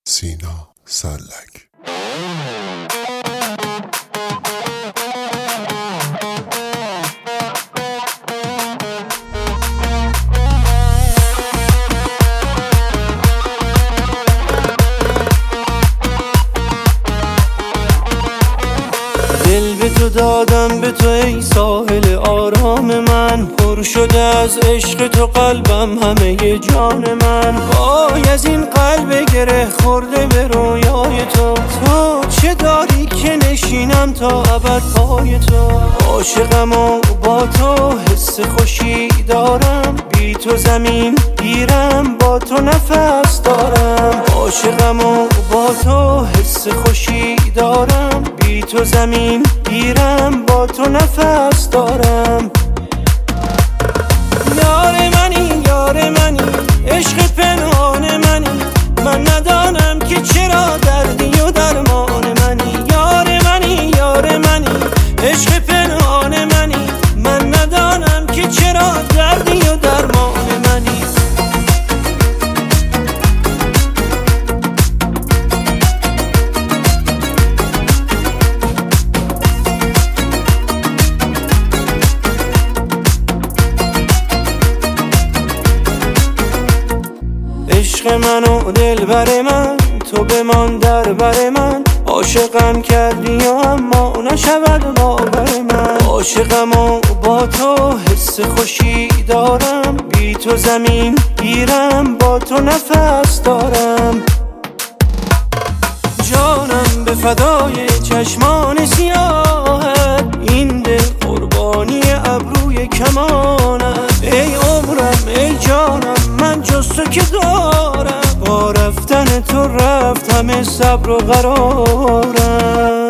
سینا سلک. دل به تو دادم، به تو ای ساحل آرام من. پر شده از عشق تو قلبم، همه جان من. وای از این قلب گره خورده به رویای تو. تو چه داری که نشینم تا ابد پای تو. عاشقم و با تو حس خوشی دارم، بی تو زمین گیرم، با تو نفس دارم. عاشقم و با تو حس خوشی دارم، بی تو زمین گیرم، با تو نفس دارم. یار منی یار منی، عشق پنهان منی. من ندانم که چرا دردی و درمان منی. یار منی یار منی، عشق پنهان منی. من ندانم که چرا دردی و درمان منی. عشق من و دلبر من، تو بمان در بر من. عاشقم کردی و اما نشود باور من. عاشقم و با تو حس خوشی دارم، بی تو زمین گیرم، با تو نفس دارم. جانم به فدای چشمان سیاهت، این دل قربانی ابروی کمانت. ای عمرم ای جانم، من جز تو که دارم. با رفتن تو رفت همه صبر و قرارم.